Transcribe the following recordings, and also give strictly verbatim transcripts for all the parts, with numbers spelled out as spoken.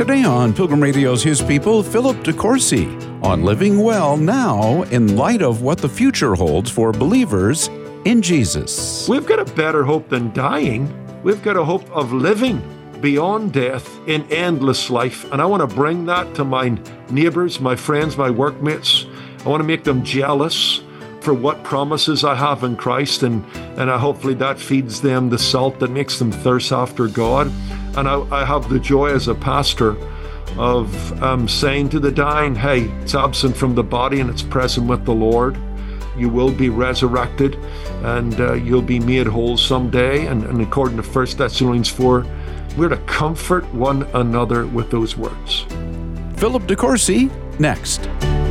Today on Pilgrim Radio's His People, Philip DeCourcy on living well now in light of what the future holds for believers in Jesus. We've got a better hope than dying. We've got a hope of living beyond death in endless life. And I want to bring that to my neighbors, my friends, my workmates. I want to make them jealous for what promises I have in Christ. And, and I, hopefully that feeds them the salt that makes them thirst after God. And I, I have the joy as a pastor of um, saying to the dying, hey, it's absent from the body and it's present with the Lord. You will be resurrected and uh, you'll be made whole someday. And, and according to First Thessalonians four, we're to comfort one another with those words. Philip DeCourcy, next.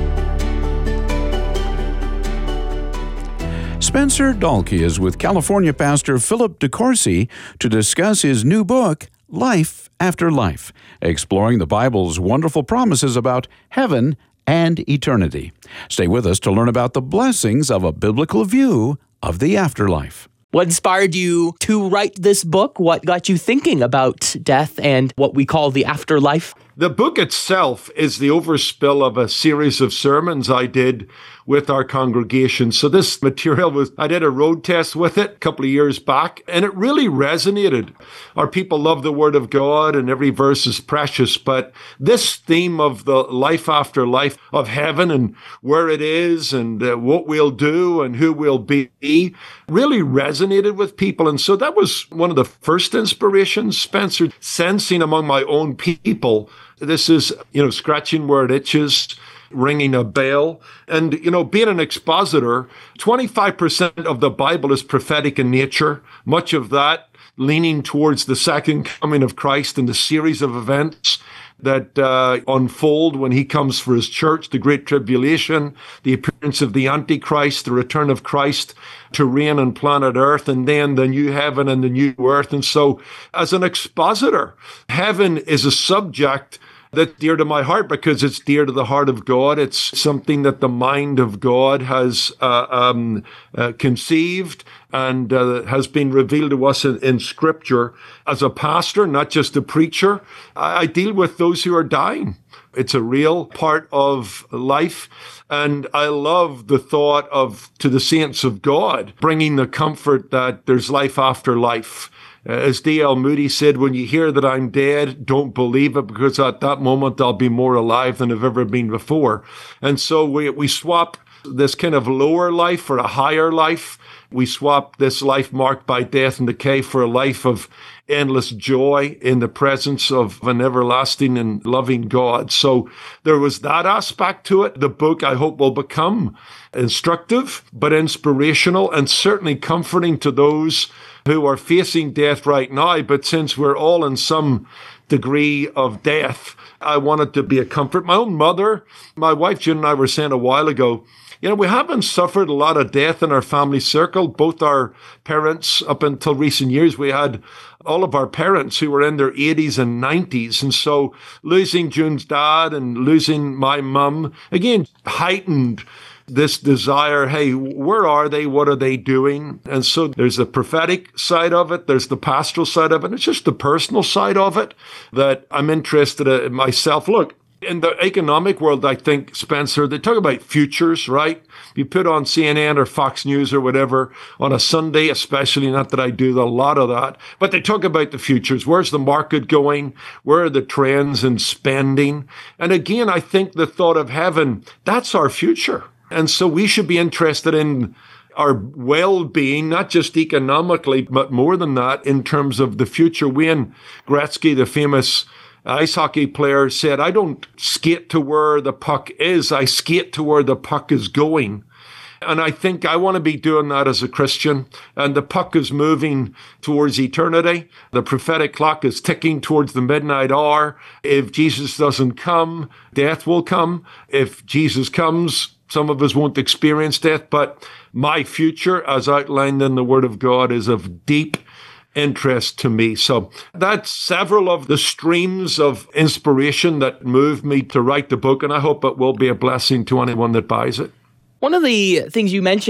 Spencer Dalkey is with California pastor Philip DeCourcy to discuss his new book, Life After Life, exploring the Bible's wonderful promises about heaven and eternity. Stay with us to learn about the blessings of a biblical view of the afterlife. What inspired you to write this book? What got you thinking about death and what we call the afterlife? The book itself is the overspill of a series of sermons I did with our congregation. So this material was, I did a road test with it a couple of years back, and it really resonated. Our people love the Word of God, and every verse is precious. But this theme of the life after life of heaven and where it is and uh, what we'll do and who we'll be really resonated with people. And so that was one of the first inspirations, Spencer, sensing among my own people. This is, you know, scratching where it itches, ringing a bell. And, you know, being an expositor, twenty-five percent of the Bible is prophetic in nature, much of that leaning towards the second coming of Christ and the series of events that uh, unfold when he comes for his church, the Great Tribulation, the appearance of the Antichrist, the return of Christ to reign on planet Earth, and then the new heaven and the new earth. And so as an expositor, heaven is a subject that's dear to my heart because it's dear to the heart of God. It's something that the mind of God has uh, um, uh, conceived and uh, has been revealed to us in, in Scripture. As a pastor, not just a preacher, I, I deal with those who are dying. It's a real part of life. And I love the thought of, to the saints of God, bringing the comfort that there's life after life. As D L Moody said, when you hear that I'm dead, don't believe it, because at that moment I'll be more alive than I've ever been before. And so we, we swap this kind of lower life for a higher life. We swap this life marked by death and decay for a life of endless joy in the presence of an everlasting and loving God. So there was that aspect to it. The book, I hope, will become instructive, but inspirational and certainly comforting to those who are facing death right now. But since we're all in some degree of death, I want it to be a comfort. My own mother, my wife June and I were saying a while ago, you know, we haven't suffered a lot of death in our family circle. Both our parents, up until recent years, we had all of our parents who were in their eighties and nineties. And so losing June's dad and losing my mum, again, heightened this desire, hey, where are they? What are they doing? And so there's the prophetic side of it. There's the pastoral side of it. It's just the personal side of it that I'm interested in myself. Look, in the economic world, I think, Spencer, they talk about futures, right? You put on C N N or Fox News or whatever on a Sunday, especially, not that I do a lot of that, but they talk about the futures. Where's the market going? Where are the trends in spending? And again, I think the thought of heaven, that's our future. And so we should be interested in our well-being, not just economically, but more than that in terms of the future. Wayne Gretzky, the famous ice hockey player, said, I don't skate to where the puck is, I skate to where the puck is going. And I think I want to be doing that as a Christian. And the puck is moving towards eternity. The prophetic clock is ticking towards the midnight hour. If Jesus doesn't come, death will come. If Jesus comes, some of us won't experience death. But my future, as outlined in the Word of God, is of deep interest to me. So that's several of the streams of inspiration that moved me to write the book. And I hope it will be a blessing to anyone that buys it. One of the things you mentioned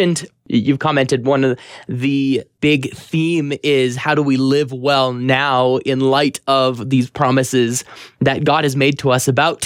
You've commented one of the big theme is how do we live well now in light of these promises that God has made to us about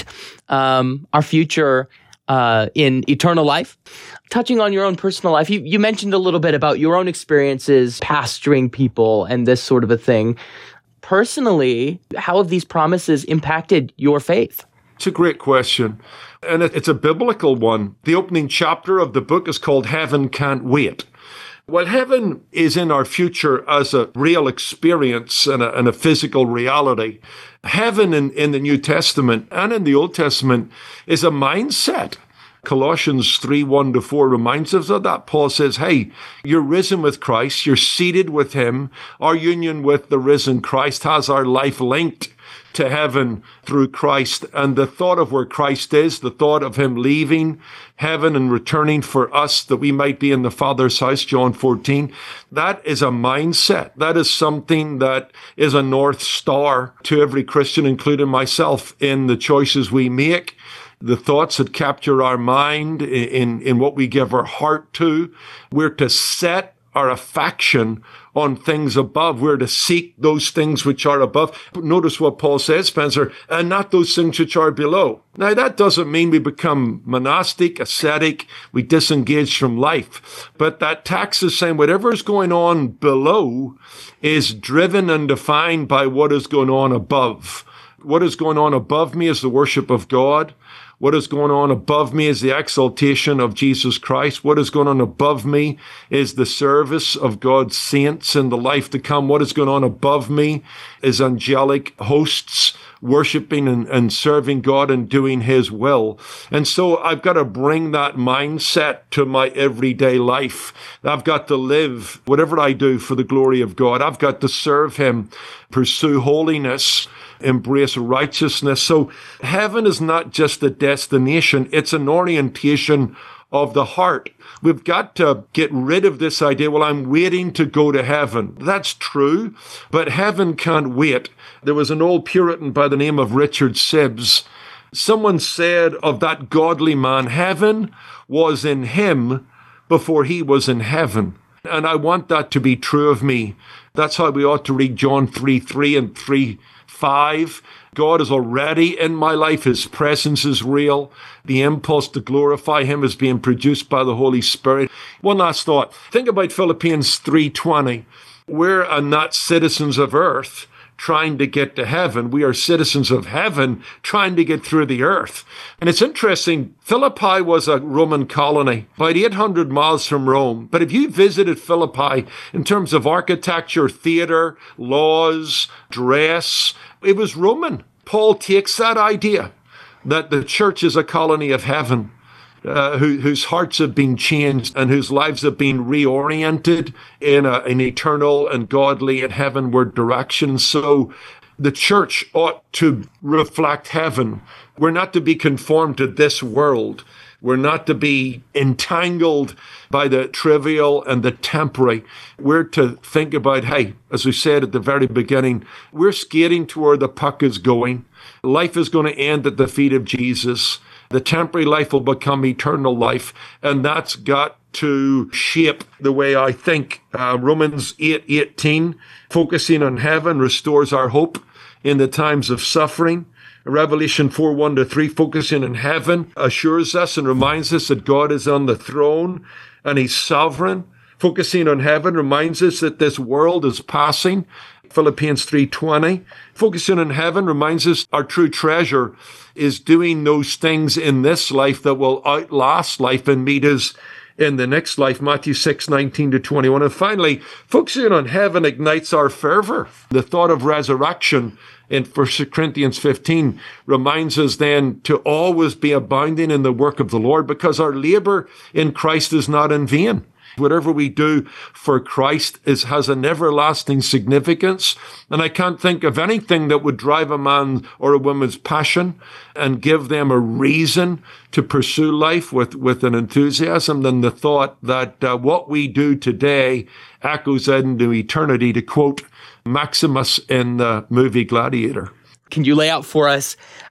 um, our future uh, in eternal life. Touching on your own personal life, you, you mentioned a little bit about your own experiences pastoring people and this sort of a thing. Personally, how have these promises impacted your faith? It's a great question, and it's a biblical one. The opening chapter of the book is called Heaven Can't Wait. Well, heaven is in our future as a real experience and a, and a physical reality. Heaven in, in the New Testament and in the Old Testament is a mindset. Colossians three, one to four reminds us of that. Paul says, hey, you're risen with Christ, you're seated with him. Our union with the risen Christ has our life linked to heaven through Christ. And the thought of where Christ is, the thought of him leaving heaven and returning for us that we might be in the Father's house, John fourteen, that is a mindset. That is something that is a North Star to every Christian, including myself, in the choices we make, the thoughts that capture our mind, in, in what we give our heart to. We're to set our affection on things above. We're to seek those things which are above. But notice what Paul says, Spencer, and not those things which are below. Now, that doesn't mean we become monastic, ascetic, we disengage from life. But that text is saying whatever is going on below is driven and defined by what is going on above. What is going on above me is the worship of God. What is going on above me is the exaltation of Jesus Christ. What is going on above me is the service of God's saints in the life to come. What is going on above me is angelic hosts worshiping and, and serving God and doing his will. And so I've got to bring that mindset to my everyday life. I've got to live whatever I do for the glory of God. I've got to serve him, pursue holiness, embrace righteousness. So heaven is not just a destination, it's an orientation of the heart. We've got to get rid of this idea, well, I'm waiting to go to heaven. That's true, but heaven can't wait. There was an old Puritan by the name of Richard Sibbes. Someone said of that godly man, heaven was in him before he was in heaven. And I want that to be true of me. That's how we ought to read John three, three and three, five. God is already in my life. His presence is real. The impulse to glorify him is being produced by the Holy Spirit. One last thought. Think about Philippians three twenty. We're not citizens of earth trying to get to heaven. We are citizens of heaven trying to get through the earth. And it's interesting, Philippi was a Roman colony, about eight hundred miles from Rome. But if you visited Philippi in terms of architecture, theater, laws, dress, it was Roman. Paul takes that idea that the church is a colony of heaven, Uh, who, whose hearts have been changed and whose lives have been reoriented in a, an eternal and godly and heavenward direction. So the church ought to reflect heaven. We're not to be conformed to this world. We're not to be entangled by the trivial and the temporary. We're to think about, hey, as we said at the very beginning, we're skating to where the puck is going. Life is going to end at the feet of Jesus. The temporary life will become eternal life, and that's got to shape the way I think. Uh, Romans eight eighteen, focusing on heaven restores our hope in the times of suffering. Revelation four, one to three, focusing on heaven, assures us and reminds us that God is on the throne and he's sovereign. Focusing on heaven reminds us that this world is passing. Philippians three twenty. Focusing on heaven reminds us our true treasure is doing those things in this life that will outlast life and meet us in the next life. Matthew six nineteen to twenty-one. And finally, focusing on heaven ignites our fervor. The thought of resurrection in First Corinthians fifteen reminds us then to always be abounding in the work of the Lord, because our labor in Christ is not in vain. Whatever we do for Christ is has an everlasting significance. And I can't think of anything that would drive a man or a woman's passion and give them a reason to pursue life with, with an enthusiasm than the thought that uh, what we do today echoes into eternity, to quote Maximus in the movie Gladiator. Can you lay out for us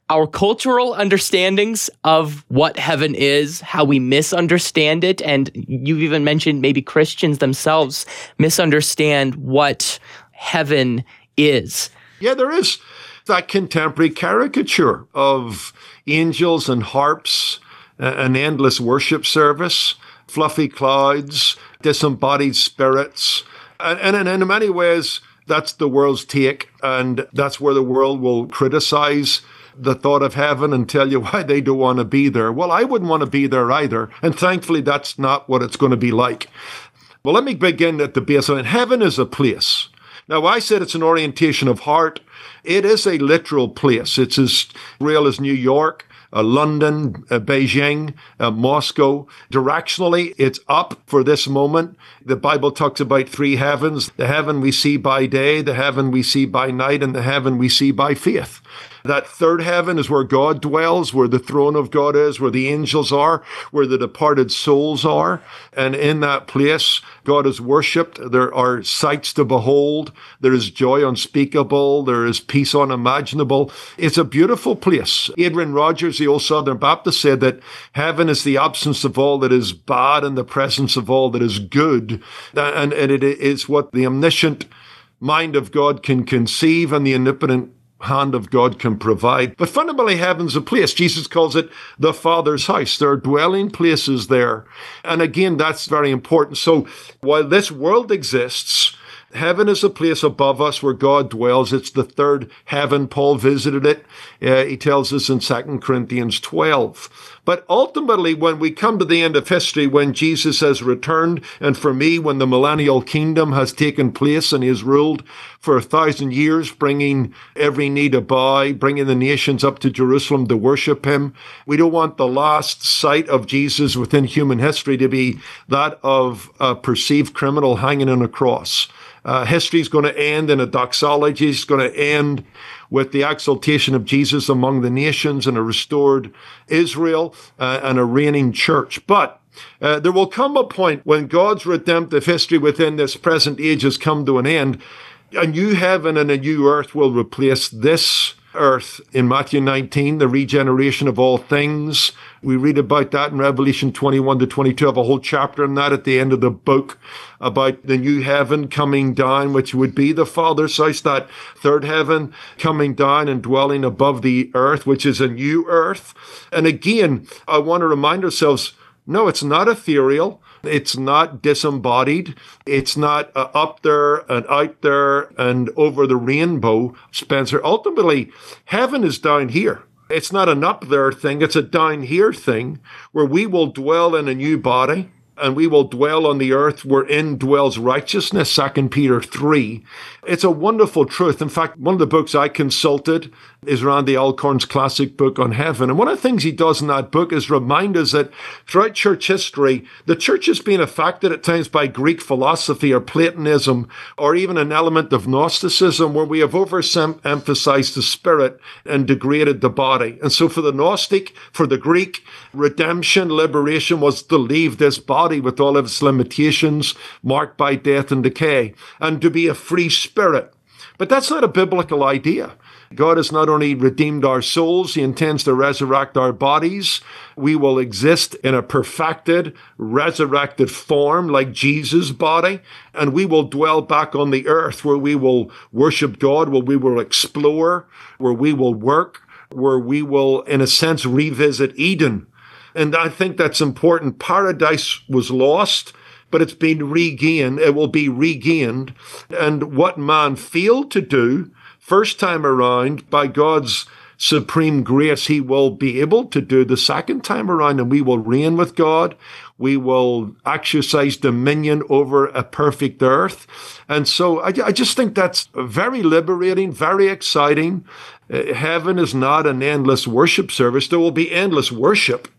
our cultural understandings of what heaven is, how we misunderstand it, and you've even mentioned maybe Christians themselves misunderstand what heaven is. Yeah, there is that contemporary caricature of angels and harps, an endless worship service, fluffy clouds, disembodied spirits. And, and in many ways, that's the world's take, and that's where the world will criticize the thought of heaven and tell you why they don't want to be there. Well, I wouldn't want to be there either, and thankfully that's not what it's going to be like. Well, let me begin at the baseline. Heaven is a place. Now, I said it's an orientation of heart. It is a literal place. It's as real as New York, uh, London, uh, Beijing, uh, Moscow. Directionally, it's up for this moment. The Bible talks about three heavens: the heaven we see by day, the heaven we see by night, and the heaven we see by faith. That third heaven is where God dwells, where the throne of God is, where the angels are, where the departed souls are. And in that place, God is worshipped. There are sights to behold. There is joy unspeakable. There is peace unimaginable. It's a beautiful place. Adrian Rogers, the old Southern Baptist, said that heaven is the absence of all that is bad and the presence of all that is good. And, and it is what the omniscient mind of God can conceive and the omnipotent hand of God can provide. But fundamentally, heaven's a place. Jesus calls it the Father's house. There are dwelling places there. And again, that's very important. So while this world exists, heaven is a place above us where God dwells. It's the third heaven. Paul visited it. Uh, he tells us in Second Corinthians twelve. But ultimately, when we come to the end of history, when Jesus has returned, and for me, when the millennial kingdom has taken place and he has ruled for a thousand years, bringing every knee to bow, bringing the nations up to Jerusalem to worship him, we don't want the last sight of Jesus within human history to be that of a perceived criminal hanging on a cross. Uh, history is going to end in a doxology. It's going to end with the exaltation of Jesus among the nations and a restored Israel uh, and a reigning church. But uh, there will come a point when God's redemptive history within this present age has come to an end. A new heaven and a new earth will replace this earth. In Matthew nineteen, the regeneration of all things. We read about that in Revelation twenty-one to twenty-two. I have a whole chapter on that at the end of the book about the new heaven coming down, which would be the Father's house, that third heaven coming down and dwelling above the earth, which is a new earth. And again, I want to remind ourselves, no, it's not ethereal. It's not disembodied. It's not uh, up there and out there and over the rainbow, Spencer. Ultimately, heaven is down here. It's not an up there thing. It's a down here thing where we will dwell in a new body and we will dwell on the earth wherein dwells righteousness, Second Peter three. It's a wonderful truth. In fact, one of the books I consulted is Randy Alcorn's classic book on heaven. And one of the things he does in that book is remind us that throughout church history, the church has been affected at times by Greek philosophy or Platonism, or even an element of Gnosticism, where we have overemphasized the spirit and degraded the body. And so for the Gnostic, for the Greek, redemption, liberation was to leave this body with all of its limitations, marked by death and decay, and to be a free spirit. But that's not a biblical idea. God has not only redeemed our souls, he intends to resurrect our bodies. We will exist in a perfected, resurrected form like Jesus' body, and we will dwell back on the earth where we will worship God, where we will explore, where we will work, where we will, in a sense, revisit Eden. And I think that's important. Paradise was lost, but it's been regained. It will be regained. And what man failed to do first time around, by God's supreme grace, he will be able to do the second time around, and we will reign with God. We will exercise dominion over a perfect earth. And so I, I just think that's very liberating, very exciting. Uh, heaven is not an endless worship service. There will be endless worship,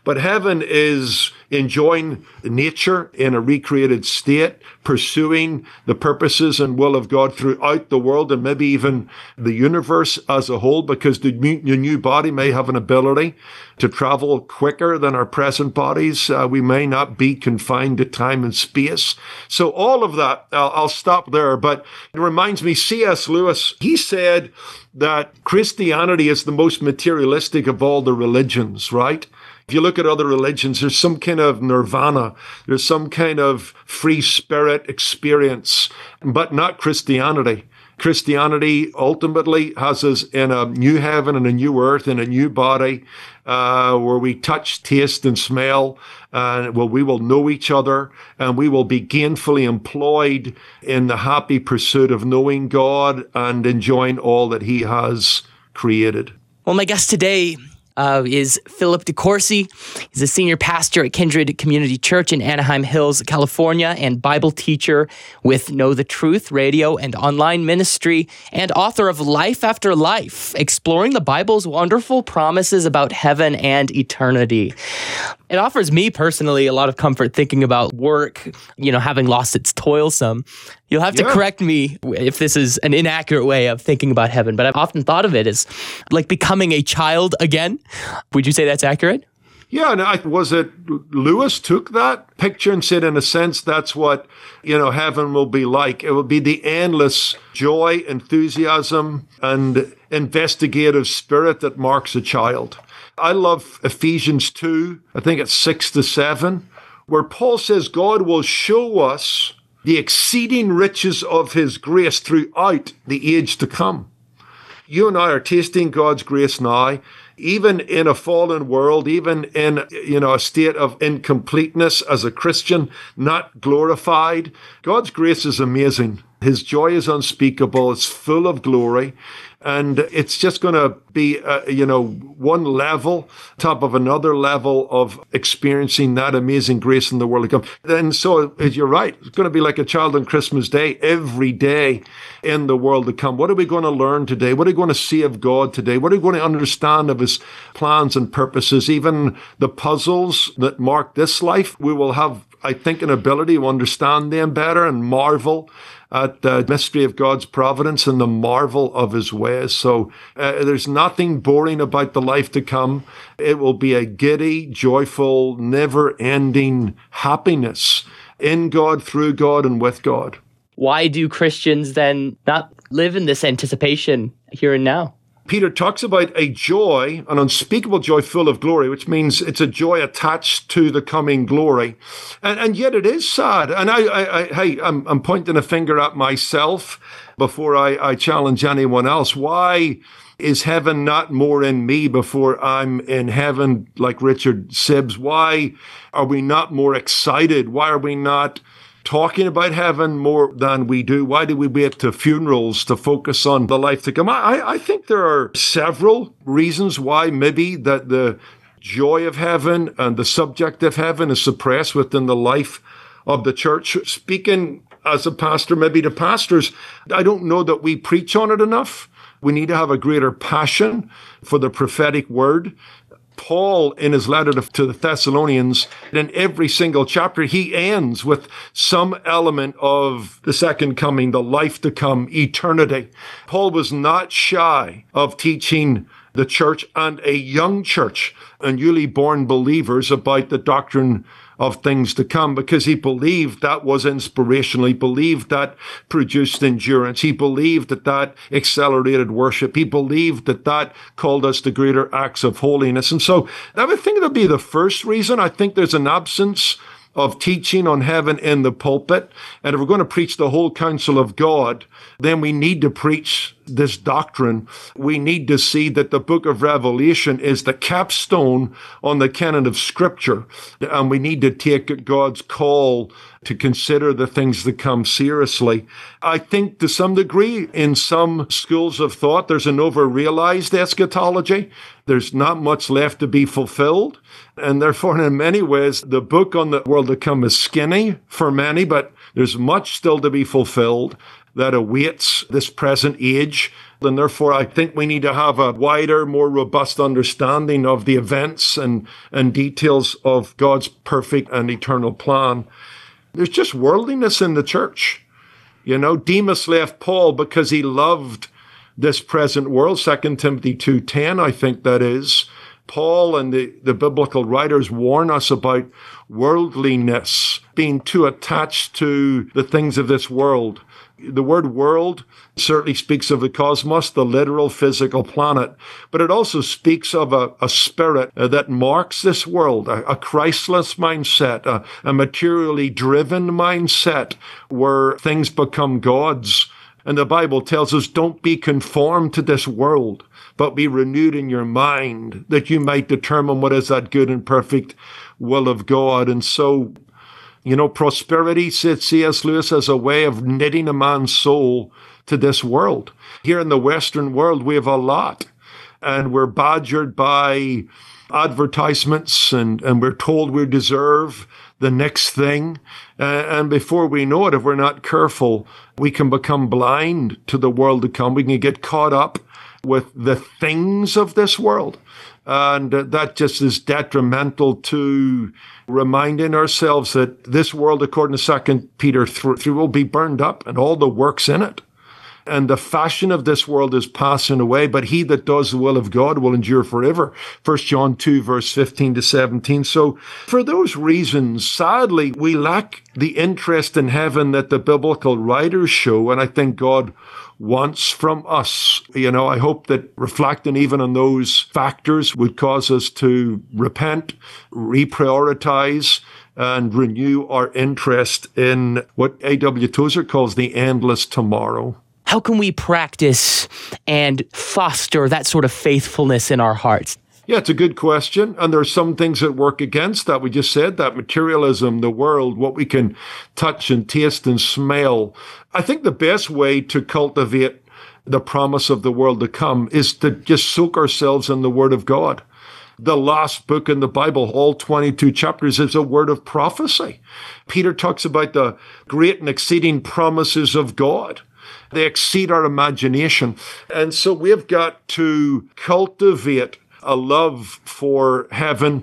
But heaven is enjoying nature in a recreated state, pursuing the purposes and will of God throughout the world and maybe even the universe as a whole, because the new, the new body may have an ability to travel quicker than our present bodies. Uh, we may not be confined to time and space. So all of that, I'll, I'll stop there. But it reminds me, C S Lewis, he said that Christianity is the most materialistic of all the religions, right? If you look at other religions, there's some kind of nirvana, there's some kind of free spirit experience, but not Christianity. Christianity ultimately has us in a new heaven and a new earth and a new body uh, where we touch, taste, and smell, and well, we will know each other, and we will be gainfully employed in the happy pursuit of knowing God and enjoying all that He has created. Well, my guest today Uh, is Philip DeCourcy. He's a senior pastor at Kindred Community Church in Anaheim Hills, California, and Bible teacher with Know the Truth radio and online ministry, and author of Life After Life, exploring the Bible's wonderful promises about heaven and eternity. It offers me personally a lot of comfort thinking about work, you know, having lost its toilsome. You'll have to yeah. correct me if this is an inaccurate way of thinking about heaven, but I've often thought of it as like becoming a child again. Would you say that's accurate? Yeah, and I, was it Lewis took that picture and said, in a sense, that's what, you know, heaven will be like. It will be the endless joy, enthusiasm, and investigative spirit that marks a child. I love Ephesians two, I think it's six to seven, where Paul says God will show us the exceeding riches of His grace throughout the age to come. You and I are tasting God's grace now, even in a fallen world, even in, you know, a state of incompleteness as a Christian, not glorified. God's grace is amazing. His joy is unspeakable. It's full of glory. And it's just going to be, uh, you know, one level, top of another level of experiencing that amazing grace in the world to come. And so you're right. It's going to be like a child on Christmas Day, every day in the world to come. What are we going to learn today? What are we going to see of God today? What are we going to understand of His plans and purposes? Even the puzzles that mark this life, we will have, I think, an ability to understand them better and marvel at the mystery of God's providence and the marvel of His ways. So uh, there's nothing boring about the life to come. It will be a giddy, joyful, never-ending happiness in God, through God, and with God. Why do Christians then not live in this anticipation here and now? Peter talks about a joy, an unspeakable joy full of glory, which means it's a joy attached to the coming glory. And, and yet it is sad. And I, I, I hey, I'm, I'm pointing a finger at myself before I, I challenge anyone else. Why is heaven not more in me before I'm in heaven, like Richard Sibbes? Why are we not more excited? Why are we not talking about heaven more than we do? Why do we wait to funerals to focus on the life to come? I, I think there are several reasons why maybe that the joy of heaven and the subject of heaven is suppressed within the life of the church. Speaking as a pastor, maybe to pastors, I don't know that we preach on it enough. We need to have a greater passion for the prophetic word. Paul, in his letter to the Thessalonians, in every single chapter, he ends with some element of the second coming, the life to come, eternity. Paul was not shy of teaching the church and a young church and newly born believers about the doctrine of things to come, because he believed that was inspirational. He believed that produced endurance. He believed that that accelerated worship. He believed that that called us to greater acts of holiness. And so I would think that would be the first reason. I think there's an absence of teaching on heaven in the pulpit. And if we're going to preach the whole counsel of God, then we need to preach this doctrine. We need to see that the book of Revelation is the capstone on the canon of Scripture. And we need to take God's call to consider the things that come seriously. I think to some degree, in some schools of thought, there's an over-realized eschatology. There's not much left to be fulfilled. And therefore, in many ways, the book on the world to come is skinny for many, but there's much still to be fulfilled. that awaits this present age. And therefore, I think we need to have a wider, more robust understanding of the events and, and details of God's perfect and eternal plan. There's just worldliness in the church. You know, Demas left Paul because he loved this present world, Second Timothy two ten, I think that is. Paul and the, the biblical writers warn us about worldliness, being too attached to the things of this world. The word world certainly speaks of the cosmos, the literal physical planet, but it also speaks of a, a spirit that marks this world, a, a Christless mindset, a, a materially driven mindset where things become gods. And the Bible tells us, don't be conformed to this world, but be renewed in your mind, that you might determine what is that good and perfect will of God. And so, you know, prosperity, said C S Lewis, as a way of knitting a man's soul to this world. Here in the Western world, we have a lot, and we're badgered by advertisements, and, and we're told we deserve the next thing. Uh, and before we know it, if we're not careful, we can become blind to the world to come. We can get caught up with the things of this world. And uh, that just is detrimental to reminding ourselves that this world, according to Second Peter three, will be burned up and all the works in it. And the fashion of this world is passing away, but he that does the will of God will endure forever. First John two, verse fifteen to seventeen. So for those reasons, sadly, we lack the interest in heaven that the biblical writers show, and I think God wants from us. You know, I hope that reflecting even on those factors would cause us to repent, reprioritize, and renew our interest in what A W Tozer calls the endless tomorrow. How can we practice and foster that sort of faithfulness in our hearts? Yeah, it's a good question. And there are some things that work against that. We just said that materialism, the world, what we can touch and taste and smell. I think the best way to cultivate the promise of the world to come is to just soak ourselves in the Word of God. The last book in the Bible, all twenty-two chapters, is a word of prophecy. Peter talks about the great and exceeding promises of God. They exceed our imagination. And so we've got to cultivate a love for heaven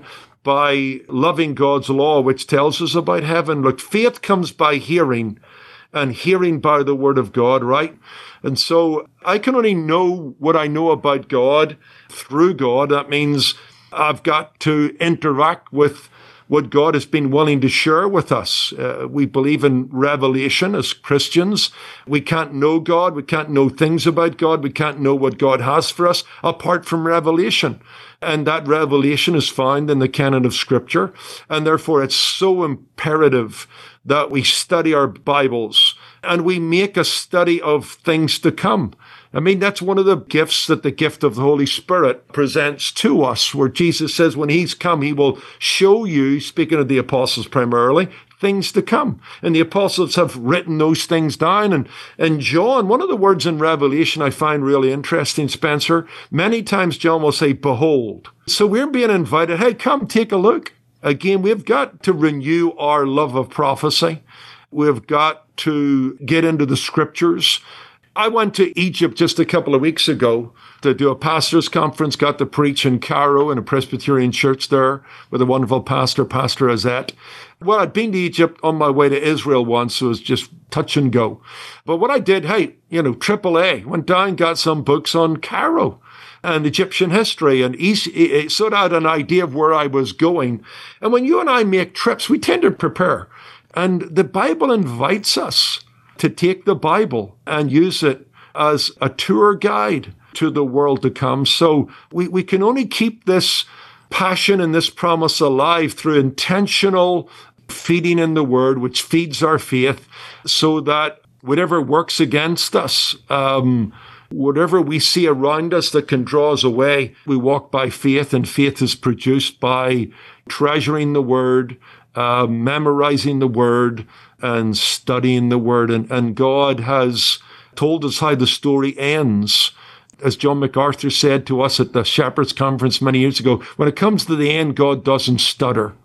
by loving God's law, which tells us about heaven. Look, faith comes by hearing, and hearing by the word of God, right? And so I can only know what I know about God through God. That means I've got to interact with what God has been willing to share with us. Uh, we believe in revelation as Christians. We can't know God. We can't know things about God. We can't know what God has for us apart from revelation. And that revelation is found in the canon of Scripture. And therefore, it's so imperative that we study our Bibles and we make a study of things to come. I mean, that's one of the gifts that the gift of the Holy Spirit presents to us, where Jesus says when he's come, he will show you, speaking of the apostles primarily, things to come. And the apostles have written those things down. And, and John, one of the words in Revelation I find really interesting, Spencer, many times John will say, behold. So we're being invited, hey, come take a look. Again, we've got to renew our love of prophecy. We've got to get into the Scriptures. I went to Egypt just a couple of weeks ago to do a pastor's conference, got to preach in Cairo in a Presbyterian church there with a wonderful pastor, Pastor Azette. Well, I'd been to Egypt on my way to Israel once, so it was just touch and go. But what I did, hey, you know, triple A, went down, got some books on Cairo and Egyptian history, and he sort of had an idea of where I was going. And when you and I make trips, we tend to prepare. And the Bible invites us to take the Bible and use it as a tour guide to the world to come. So we, we can only keep this passion and this promise alive through intentional feeding in the Word, which feeds our faith, so that whatever works against us, um, whatever we see around us that can draw us away, we walk by faith, and faith is produced by treasuring the Word, uh, memorizing the Word, and studying the Word. And, and God has told us how the story ends. As John MacArthur said to us at the Shepherds Conference many years ago, when it comes to the end, God doesn't stutter.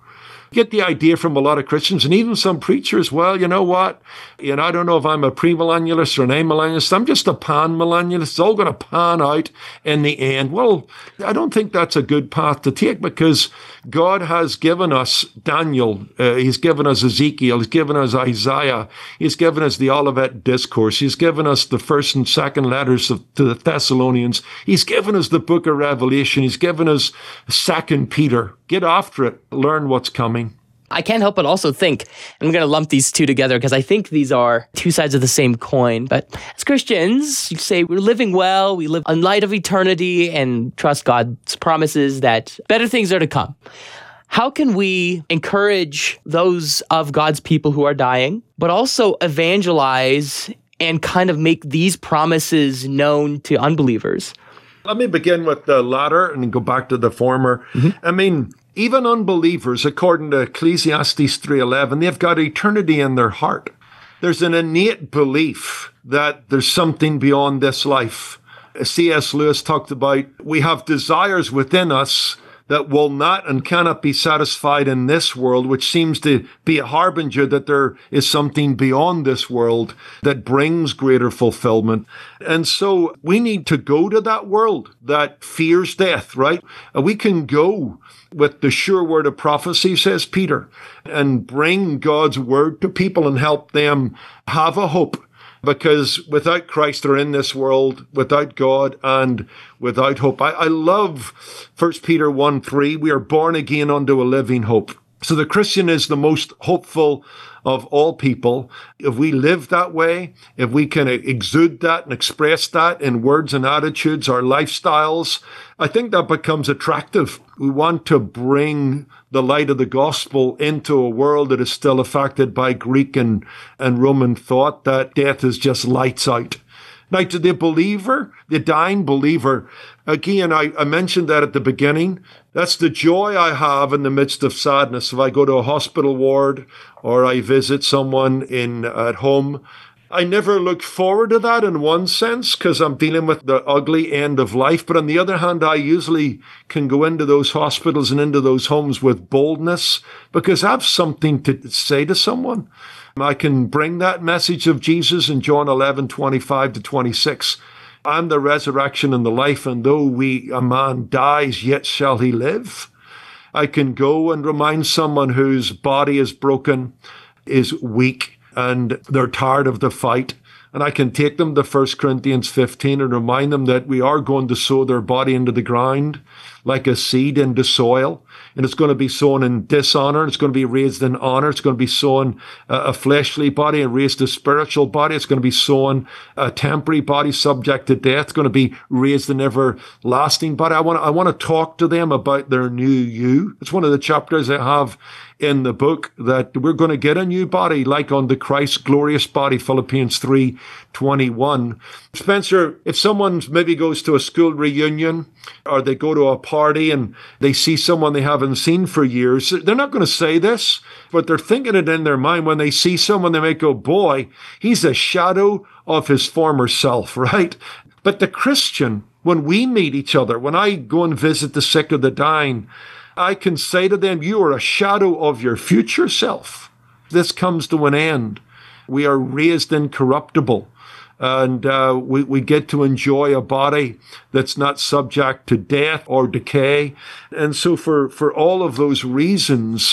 Get the idea from a lot of Christians and even some preachers, well, you know what? You know, I don't know if I'm a premillennialist or an amillennialist. I'm just a pan-millennialist. It's all going to pan out in the end. Well, I don't think that's a good path to take, because God has given us Daniel. Uh, he's given us Ezekiel. He's given us Isaiah. He's given us the Olivet Discourse. He's given us the first and second letters of, to the Thessalonians. He's given us the book of Revelation. He's given us Second Peter. Get after it. Learn what's coming. I can't help but also think, and I'm going to lump these two together because I think these are two sides of the same coin. But as Christians, you say we're living well, we live in light of eternity and trust God's promises that better things are to come. How can we encourage those of God's people who are dying, but also evangelize and kind of make these promises known to unbelievers? Let me begin with the latter and go back to the former. Mm-hmm. I mean, even unbelievers, according to Ecclesiastes three eleven, they've got eternity in their heart. There's an innate belief that there's something beyond this life. C S Lewis talked about, we have desires within us that will not and cannot be satisfied in this world, which seems to be a harbinger that there is something beyond this world that brings greater fulfillment. And so we need to go to that world that fears death, right? We can go with the sure word of prophecy, says Peter, and bring God's word to people and help them have a hope. Because without Christ, they're in this world, without God and without hope. I, I love First Peter one three. We are born again unto a living hope. So the Christian is the most hopeful of all people. If we live that way, if we can exude that and express that in words and attitudes, our lifestyles, I think that becomes attractive. We want to bring the light of the gospel into a world that is still affected by Greek and, and Roman thought that death is just lights out. Now, to the believer, the dying believer, again, I, I mentioned that at the beginning. That's the joy I have in the midst of sadness. If I go to a hospital ward or I visit someone in at home, I never look forward to that in one sense because I'm dealing with the ugly end of life. But on the other hand, I usually can go into those hospitals and into those homes with boldness because I have something to say to someone. I can bring that message of Jesus in John eleven, twenty-five to twenty-six. I'm the resurrection and the life, and though we a man dies, yet shall he live. I can go and remind someone whose body is broken, is weak, and they're tired of the fight. And I can take them to First Corinthians fifteen and remind them that we are going to sow their body into the ground like a seed into soil. And it's going to be sown in dishonor. It's going to be raised in honor. It's going to be sown a fleshly body and raised a spiritual body. It's going to be sown a temporary body subject to death. It's going to be raised an everlasting body. I want, I want to talk to them about their new you. It's one of the chapters I have in the book that we're going to get a new body like unto Christ's glorious body, Philippians three twenty-one. Spencer, if someone maybe goes to a school reunion or they go to a party and they see someone they haven't seen for years, they're not going to say this, but they're thinking it in their mind. When they see someone, they might go, boy, he's a shadow of his former self, right? But the Christian, when we meet each other, when I go and visit the sick or the dying, I can say to them, you are a shadow of your future self. This comes to an end. We are raised incorruptible, and uh, we, we get to enjoy a body that's not subject to death or decay. And so for, for all of those reasons,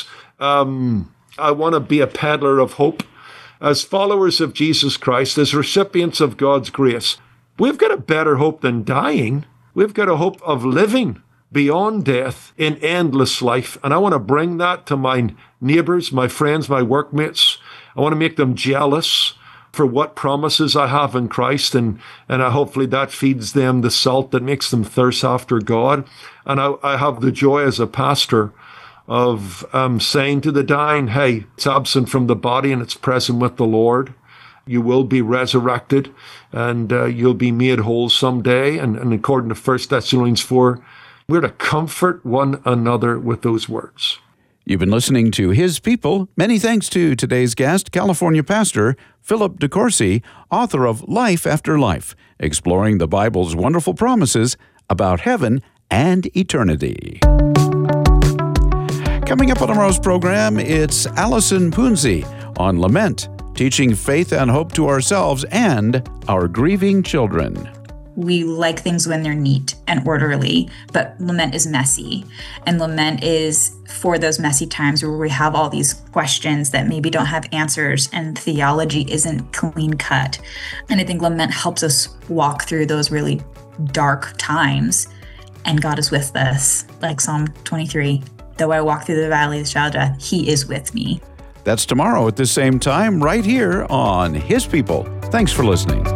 um, I want to be a peddler of hope. As followers of Jesus Christ, as recipients of God's grace, we've got a better hope than dying. We've got a hope of living beyond death in endless life. And I want to bring that to my neighbors, my friends, my workmates. I want to make them jealous for what promises I have in Christ. And, and I, hopefully that feeds them the salt that makes them thirst after God. And I, I have the joy as a pastor of um, saying to the dying, hey, it's absent from the body and it's present with the Lord. You will be resurrected and uh, you'll be made whole someday. And, and according to First Thessalonians four, we're to comfort one another with those words. You've been listening to His People. Many thanks to today's guest, California pastor Philip DeCourcy, author of Life After Life, exploring the Bible's wonderful promises about heaven and eternity. Coming up on tomorrow's program, it's Allison Punzi on lament, teaching faith and hope to ourselves and our grieving children. We like things when they're neat and orderly, but lament is messy. And lament is for those messy times where we have all these questions that maybe don't have answers and theology isn't clean cut. And I think lament helps us walk through those really dark times. And God is with us, like Psalm twenty-three. Though I walk through the valley of the shadow of death, He is with me. That's tomorrow at the same time, right here on His People. Thanks for listening.